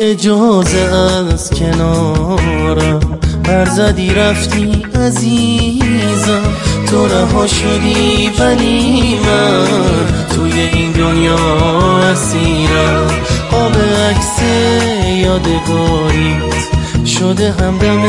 اجازه از کنارم برزدی رفتی عزیزم، تو رها شدی ولی من توی این دنیا اسیرم. قاب عکس یادگاریت شده همدم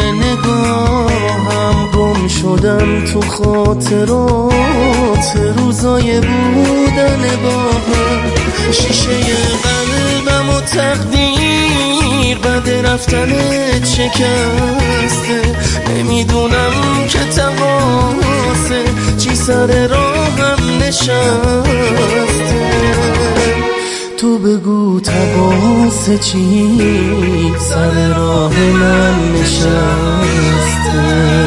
نگاهم، گم شدم تو خاطرات روزای بودن با هم. شیشه قلبم و تقدیر بعد رفتنت شکسته، نمیدونم که تقاسه چی سر راهم نشسته. تو بگو تقاسه چی سر راه من نشسته.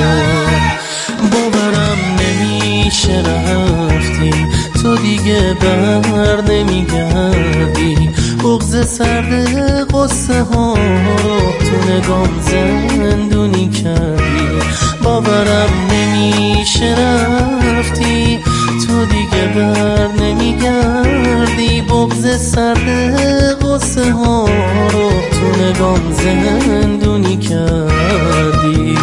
باورم نمیشه رفتی تو دیگه بر نمیگردی، بغض سرد قصه ها رو تو نگام زندونی کردی. باورم نمیشه رفتی تو دیگه بر نمیگردی، بغض سرد قصه ها رو تو نگام زندونی کردی.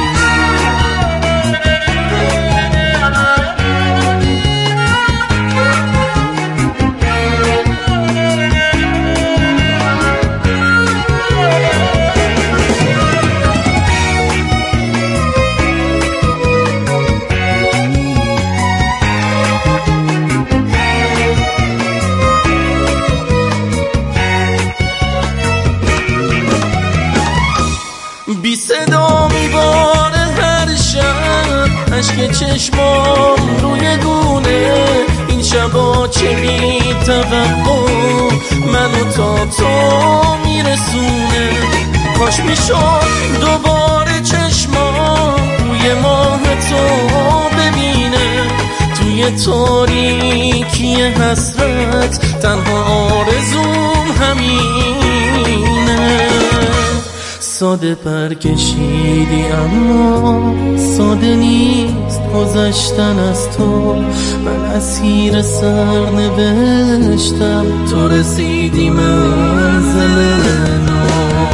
بی صدا میباره هر شب عشق چشمام روی گونه، این شبا چه بی توقع منو تا تو میرسونه. کاش میشد دوباره چشمام روی ماه تو ببینه، توی تاریکی حسرت تنها آرزوم همینه. ساده پر کشیدی اما ساده نیست گذشتن از تو، من اسیر سرنوشتم تو رسیدی منزل نو.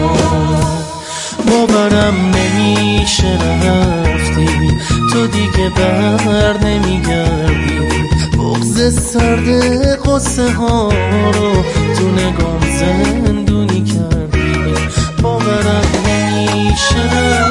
باورم نمیشه رفتی تو دیگه بر نمیگردی، بغض سرد قصه ها رو تو نگام زندونی کردی. باورم نمیشه